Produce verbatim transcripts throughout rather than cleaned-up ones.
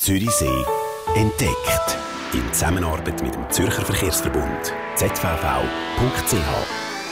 Zürichsee entdeckt. In Zusammenarbeit mit dem Zürcher Verkehrsverbund z v v punkt c h.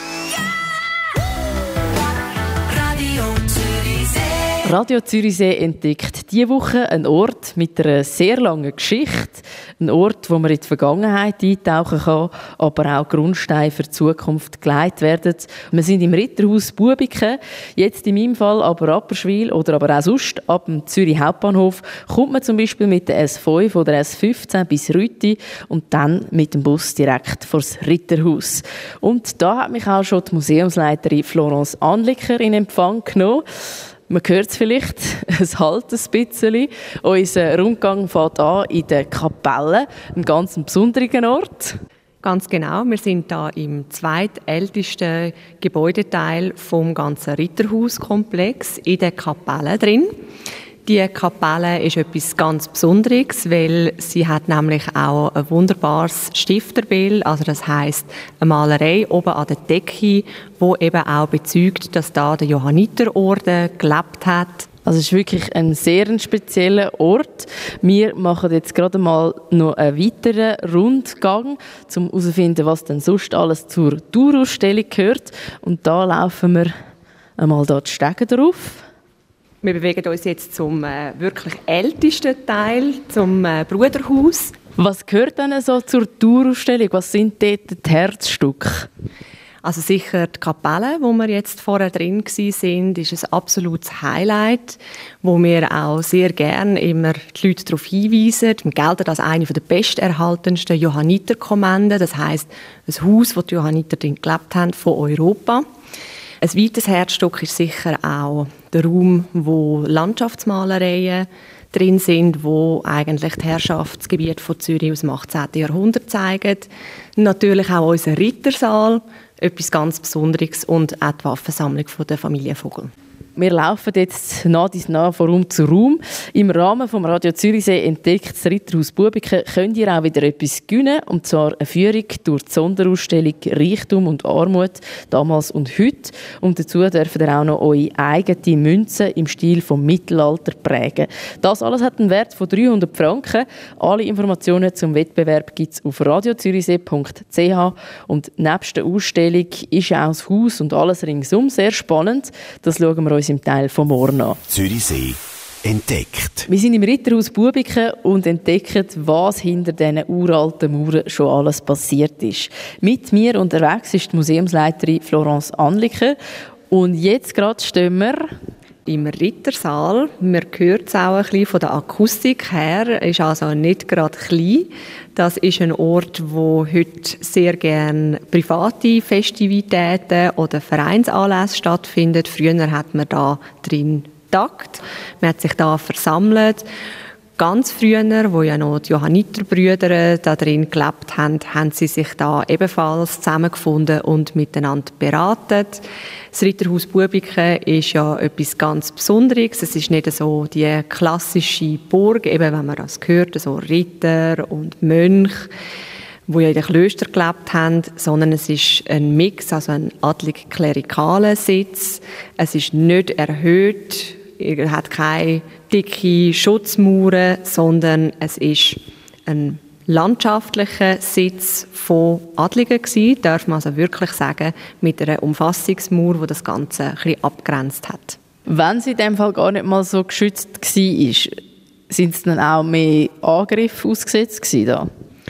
Radio Zürichsee entdeckt diese Woche einen Ort mit einer sehr langen Geschichte. Ein Ort, wo man in die Vergangenheit eintauchen kann, aber auch Grundsteine für die Zukunft gelegt werden. Wir sind im Ritterhaus Bubiken. Jetzt in meinem Fall aber Rapperswil oder aber auch sonst ab dem Zürich Hauptbahnhof kommt man zum Beispiel mit der S fünf oder S fünfzehn bis Rütti und dann mit dem Bus direkt vor das Ritterhaus. Und da hat mich auch schon die Museumsleiterin Florence Anliker in Empfang genommen. Man hört es vielleicht, es halt ein bisschen. Unser Rundgang fängt an in der Kapelle, einem ganz besonderen Ort. Ganz genau, wir sind da im zweitältesten Gebäudeteil vom ganzen Ritterhauskomplex in der Kapelle drin. Die Kapelle ist etwas ganz Besonderes, weil sie hat nämlich auch ein wunderbares Stifterbild, also das heisst eine Malerei oben an der Decke, wo eben auch bezeugt, dass da der Johanniterorden gelebt hat. Also es ist wirklich ein sehr spezieller Ort. Wir machen jetzt gerade mal noch einen weiteren Rundgang, um herauszufinden, was denn sonst alles zur Dauerausstellung gehört. Und da laufen wir einmal da die Stege drauf. Wir bewegen uns jetzt zum äh, wirklich ältesten Teil, zum äh, Bruderhaus. Was gehört denn so zur Dauerausstellung? Was sind dort die Herzstücke? Also sicher die Kapelle, wo wir jetzt vorher drin waren, ist ein absolutes Highlight, wo wir auch sehr gerne immer die Leute darauf hinweisen. Wir gelten als eine der besterhaltensten Johanniterkommenden. Das heisst, ein Haus, wo die Johanniter drin gelebt haben, von Europa. Ein weiteres Herzstück ist sicher auch der Raum, wo Landschaftsmalereien drin sind, wo eigentlich das Herrschaftsgebiet von Zürich aus dem achtzehnten Jahrhundert zeigen. Natürlich auch unser Rittersaal, etwas ganz Besonderes, und auch die Waffensammlung von der Familie Vogel. Wir laufen jetzt nah dies nah von Raum zu Raum. Im Rahmen vom Radio Zürichsee entdeckt das Ritterhaus Bubiken könnt ihr auch wieder etwas gewinnen, und zwar eine Führung durch die Sonderausstellung Reichtum und Armut, damals und heute. Und dazu dürft ihr auch noch eure eigene Münze im Stil vom Mittelalter prägen. Das alles hat einen Wert von dreihundert Franken. Alle Informationen zum Wettbewerb gibt es auf radio zürichsee punkt c h. Und nebst der Ausstellung ist auch das Haus und alles ringsum sehr spannend. Das schauen wir uns im Teil von morgen an. Zürichsee entdeckt. Wir sind im Ritterhaus Bubiken und entdecken, was hinter diesen uralten Mauern schon alles passiert ist. Mit mir unterwegs ist die Museumsleiterin Florence Anliker. Und jetzt gerade stehen wir im Rittersaal. Man hört es auch ein bisschen von der Akustik her. Ist also nicht gerade klein. Das ist ein Ort, wo heute sehr gerne private Festivitäten oder Vereinsanlässe stattfinden. Früher hat man da drin getagt. Man hat sich da versammelt. Ganz früher, wo ja noch die Johanniterbrüder da drin gelebt haben, haben sie sich da ebenfalls zusammengefunden und miteinander beraten. Das Ritterhaus Bubiken ist ja etwas ganz Besonderes. Es ist nicht so die klassische Burg, eben wenn man das hört, so Ritter und Mönche, die ja in den Klöstern gelebt haben, sondern es ist ein Mix, also ein adlig-klerikaler Sitz. Es ist nicht erhöht, er hat keine dicke Schutzmauern, sondern es ist ein landschaftlicher Sitz von Adligen gewesen, darf man also wirklich sagen, mit einer Umfassungsmauer, die das Ganze ein bisschen abgrenzt hat. Wenn sie in dem Fall gar nicht mal so geschützt war, sind es dann auch mehr Angriffe ausgesetzt gewesen da?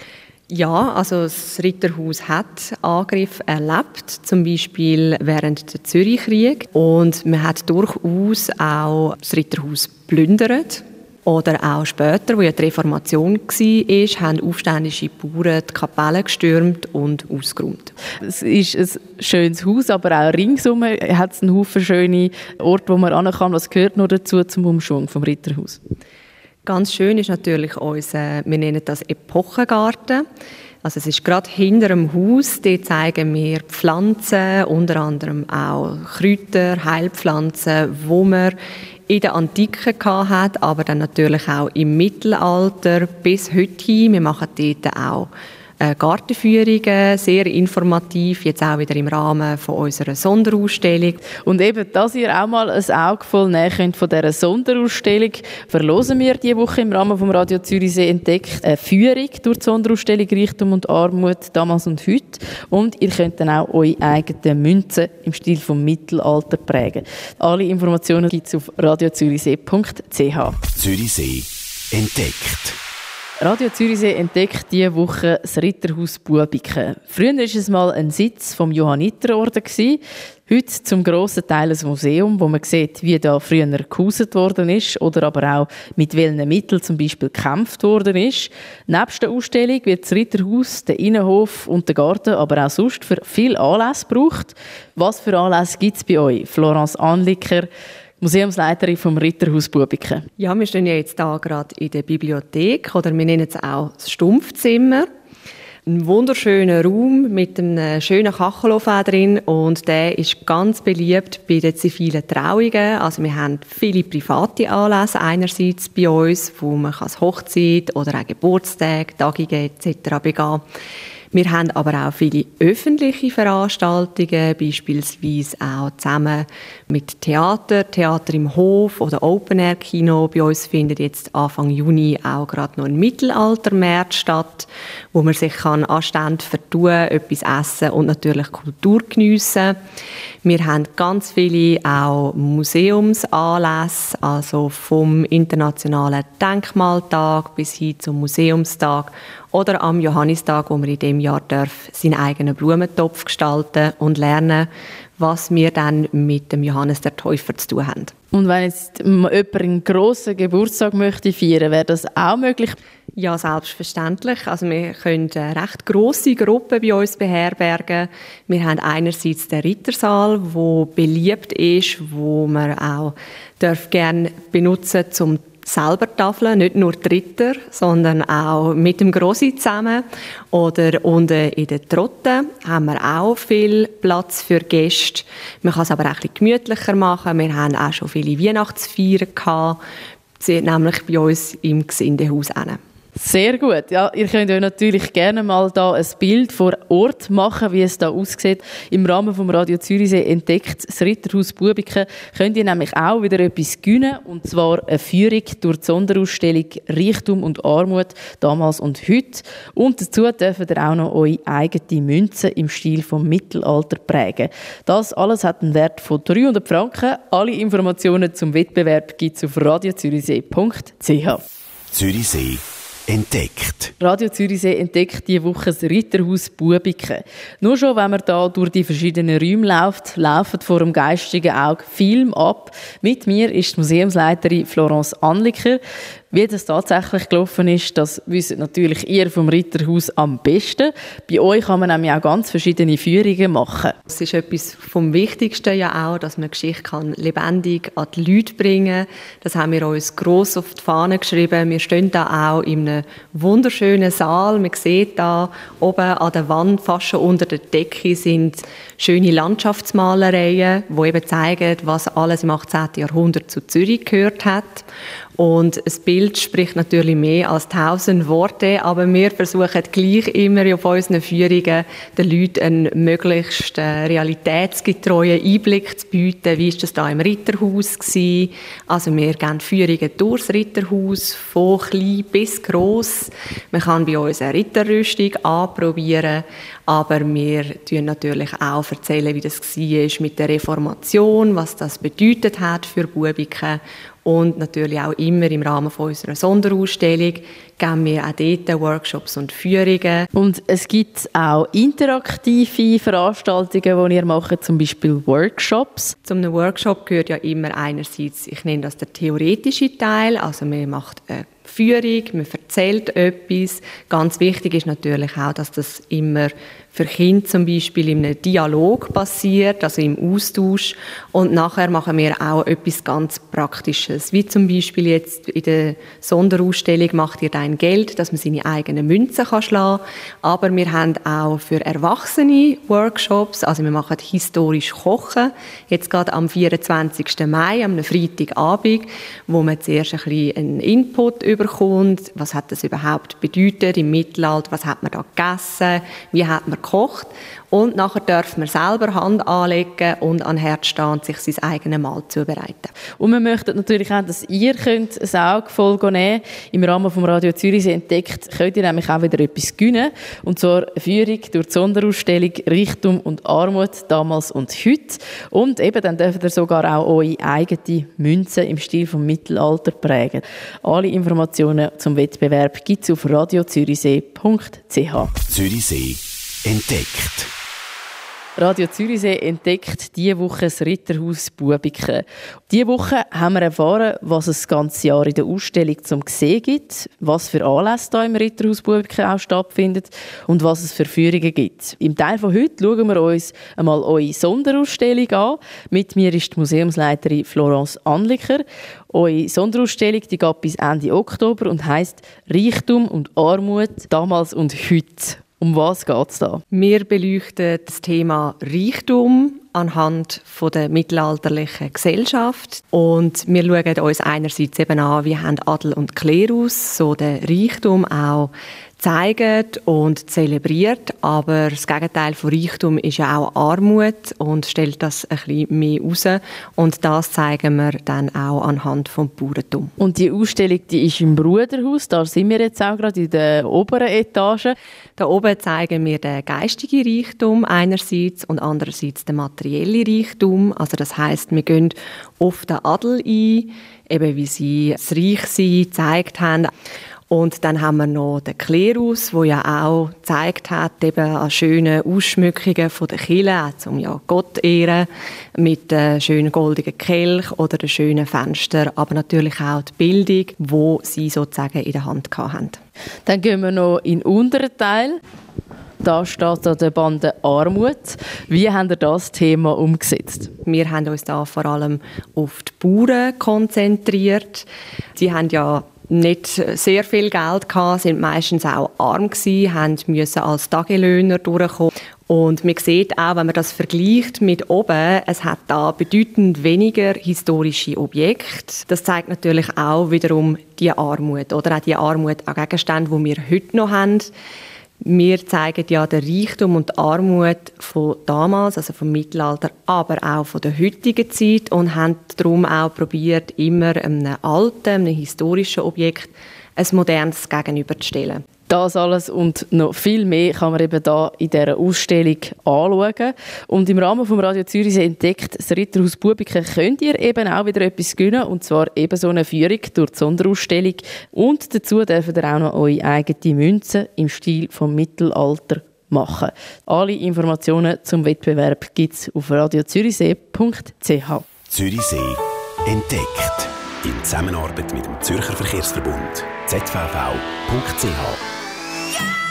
Ja, also das Ritterhaus hat Angriffe erlebt, zum Beispiel während der Zürichkrieg. Und man hat durchaus auch das Ritterhaus geplündert. Oder auch später, wo ja die Reformation war, haben aufständische Bauern die Kapelle gestürmt und ausgeräumt. Es ist ein schönes Haus, aber auch ringsum hat es einen Haufen schöne Orte, wo man hin kann. Was gehört noch dazu zum Umschwung vom Ritterhaus? Ganz schön ist natürlich unser, wir nennen das Epochengarten. Also es ist gerade hinter dem Haus, dort zeigen wir Pflanzen, unter anderem auch Kräuter, Heilpflanzen, wo man in der Antike hatte, aber dann natürlich auch im Mittelalter bis heute hin. Wir machen dort auch äh, Gartenführungen, sehr informativ, jetzt auch wieder im Rahmen von unserer Sonderausstellung. Und eben, dass ihr auch mal ein Auge voll nehmen könnt von dieser Sonderausstellung, verlosen wir diese Woche im Rahmen vom Radio Zürichsee entdeckt eine Führung durch die Sonderausstellung Reichtum und Armut, damals und heute. Und ihr könnt dann auch eure eigenen Münzen im Stil vom Mittelalter prägen. Alle Informationen gibt es auf radio zürichsee punkt c h. Zürichsee entdeckt. Radio Zürichsee entdeckt diese Woche das Ritterhaus Buebiken. Früher war es mal ein Sitz vom Johanniterorden. Heute zum grossen Teil ein Museum, wo man sieht, wie da früher gehauset worden ist oder aber auch mit welchen Mitteln zum Beispiel gekämpft worden ist. Neben der Ausstellung wird das Ritterhaus, der Innenhof und der Garten aber auch sonst für viele Anlässe gebraucht. Was für Anlässe gibt es bei euch? Florence Anliker, Museumsleiterin vom Ritterhaus Buebiken. Ja, wir stehen ja jetzt hier gerade in der Bibliothek, oder wir nennen es auch das Stumpfzimmer. Ein wunderschöner Raum mit einem schönen Kachelofen drin und der ist ganz beliebt bei den zivilen Trauungen. Also wir haben viele private Anlässe einerseits bei uns, wo man als Hochzeit oder auch Geburtstage, Tagungen et cetera begehen. Wir haben aber auch viele öffentliche Veranstaltungen, beispielsweise auch zusammen mit Theater, Theater im Hof oder Open-Air-Kino. Bei uns findet jetzt Anfang Juni auch gerade noch ein Mittelaltermärz statt, wo man sich kann anständig vertun, etwas essen und natürlich Kultur geniessen. Wir haben ganz viele auch Museumsanlässe, also vom Internationalen Denkmaltag bis hin zum Museumstag oder am Johannistag, wo man in diesem Jahr darf, seinen eigenen Blumentopf gestalten und lernen, was wir dann mit dem Johannes der Täufer zu tun haben. Und wenn jetzt jemand einen grossen Geburtstag möchte feiern, wäre das auch möglich? Ja, selbstverständlich. Also wir können eine recht grosse Gruppen bei uns beherbergen. Wir haben einerseits den Rittersaal, der beliebt ist, wo man auch darf gerne benutzen zum selber tafeln, nicht nur die Ritter, sondern auch mit dem Grossi zusammen. Oder unten in den Trotten haben wir auch viel Platz für Gäste. Man kann es aber auch ein bisschen gemütlicher machen. Wir haben auch schon viele Weihnachtsfeiern gehabt, nämlich bei uns im Gesindehaus. Sehr gut. Ja, ihr könnt euch natürlich gerne mal da ein Bild vor Ort machen, wie es da aussieht. Im Rahmen vom Radio Zürichsee entdeckt das Ritterhaus Buebiken könnt ihr nämlich auch wieder etwas gewinnen, und zwar eine Führung durch die Sonderausstellung Reichtum und Armut, damals und heute. Und dazu dürft ihr auch noch eure eigene Münzen im Stil vom Mittelalter prägen. Das alles hat einen Wert von dreihundert Franken. Alle Informationen zum Wettbewerb gibt es auf radio zürichsee punkt c h. Zürichsee entdeckt. Radio Zürichsee entdeckt diese Woche das Ritterhaus Buebiken. Nur schon, wenn man da durch die verschiedenen Räume läuft, laufen vor dem geistigen Auge Film ab. Mit mir ist die Museumsleiterin Florence Anliker. Wie das tatsächlich gelaufen ist, das wisst natürlich ihr vom Ritterhaus am besten. Bei euch kann man nämlich auch ganz verschiedene Führungen machen. Es ist etwas vom Wichtigsten ja auch, dass man Geschichte kann lebendig an die Leute bringen kann. Das haben wir uns gross auf die Fahne geschrieben. Wir stehen da auch in einem wunderschönen Saal. Man sieht da oben an der Wand, fast schon unter der Decke, sind schöne Landschaftsmalereien, die eben zeigen, was alles im achtzehnten Jahrhundert zu Zürich gehört hat. Und das Bild spricht natürlich mehr als tausend Worte, aber wir versuchen gleich immer auf unseren Führungen den Leuten einen möglichst realitätsgetreuen Einblick zu bieten. Wie war das da im Ritterhaus gewesen? Also wir geben Führungen durchs Ritterhaus, von klein bis gross. Man kann bei uns eine Ritterrüstung anprobieren, aber wir erzählen natürlich auch erzählen, wie das war mit der Reformation, was das bedeutet hat für Buebiken. Und natürlich auch immer im Rahmen von unserer Sonderausstellung geben wir auch dort Workshops und Führungen. Und es gibt auch interaktive Veranstaltungen, die ihr macht, zum Beispiel Workshops. Zu einem Workshop gehört ja immer einerseits, ich nenne das der theoretische Teil, also man macht eine Führung, man erzählt etwas. Ganz wichtig ist natürlich auch, dass das immer für Kinder zum Beispiel in einem Dialog passiert, also im Austausch. Und nachher machen wir auch etwas ganz Praktisches, wie zum Beispiel jetzt in der Sonderausstellung «Macht ihr dein Geld», dass man seine eigenen Münzen kann schlagen kann. Aber wir haben auch für Erwachsene Workshops, also wir machen historisch Kochen, jetzt gerade am vierundzwanzigsten Mai, am Freitagabend, wo man zuerst ein bisschen einen Input überkommt, was hat das überhaupt bedeutet im Mittelalter, was hat man da gegessen, wie hat man gekocht. Und nachher darf man selber Hand anlegen und an den Herd stehen und sich sein eigenes Mahl zubereiten. Und wir möchten natürlich auch, dass ihr könnt ein Auge voll nehmen könnt. Im Rahmen vom Radio Zürichsee entdeckt könnt ihr nämlich auch wieder etwas gewinnen. Und zwar eine Führung durch die Sonderausstellung Reichtum und Armut, damals und heute. Und eben, dann dürft ihr sogar auch eure eigene Münze im Stil vom Mittelalter prägen. Alle Informationen zum Wettbewerb gibt es auf radio zürichsee punkt c h. Zürichsee entdeckt. Radio Zürichsee entdeckt diese Woche das Ritterhaus Bubiken. Diese Woche haben wir erfahren, was es das ganze Jahr in der Ausstellung zum Sehen gibt, was für Anlässe hier im Ritterhaus Bubiken auch stattfinden und was es für Führungen gibt. Im Teil von heute schauen wir uns einmal eure Sonderausstellung an. Mit mir ist die Museumsleiterin Florence Anliker. Eure Sonderausstellung die geht bis Ende Oktober und heisst «Reichtum und Armut, damals und heute». Um was geht es da? Wir beleuchten das Thema Reichtum anhand von der mittelalterlichen Gesellschaft. Und wir schauen uns einerseits eben an, wie haben Adel und Klerus so den Reichtum auch zeigen und zelebriert, aber das Gegenteil von Reichtum ist ja auch Armut und stellt das ein bisschen mehr raus. Und das zeigen wir dann auch anhand vom Bauerntum. Und die Ausstellung, die ist im Bruderhaus, da sind wir jetzt auch gerade in der oberen Etage. Da oben zeigen wir den geistigen Reichtum einerseits und andererseits den materiellen Reichtum. Also das heisst, wir gehen auf den Adel ein, eben wie sie das Reichsein gezeigt haben. Und dann haben wir noch den Klerus, der ja auch gezeigt hat, eben an schönen Ausschmückungen von der Kirche, um ja Gott zu ehren, mit einem schönen goldenen Kelch oder den schönen Fenstern, aber natürlich auch die Bildung, die sie sozusagen in der Hand hatten. Dann gehen wir noch in den unteren Teil. Da steht an der Bande Armut. Wie habt ihr das Thema umgesetzt? Wir haben uns da vor allem auf die Bauern konzentriert. Sie haben ja nicht sehr viel Geld gehabt, sind meistens auch arm gewesen, haben müssen als Tagelöhner durchkommen. Und man sieht auch, wenn man das vergleicht mit oben, es hat da bedeutend weniger historische Objekte. Das zeigt natürlich auch wiederum die Armut, oder auch die Armut an Gegenständen, die wir heute noch haben. Wir zeigen ja den Reichtum und die Armut von damals, also vom Mittelalter, aber auch von der heutigen Zeit und haben darum auch probiert, immer einem alten, einem historischen Objekt ein modernes gegenüberzustellen. Das alles und noch viel mehr kann man eben da in dieser Ausstellung anschauen. Und im Rahmen vom Radio Zürichsee entdeckt das Ritterhaus Bubiken könnt ihr eben auch wieder etwas gewinnen, und zwar eben so eine Führung durch die Sonderausstellung. Und dazu dürft ihr auch noch eure eigene Münze im Stil vom Mittelalter machen. Alle Informationen zum Wettbewerb gibt es auf radio zürichsee punkt c h. Zürichsee entdeckt. In Zusammenarbeit mit dem Zürcher Verkehrsverbund Z V V punkt c h.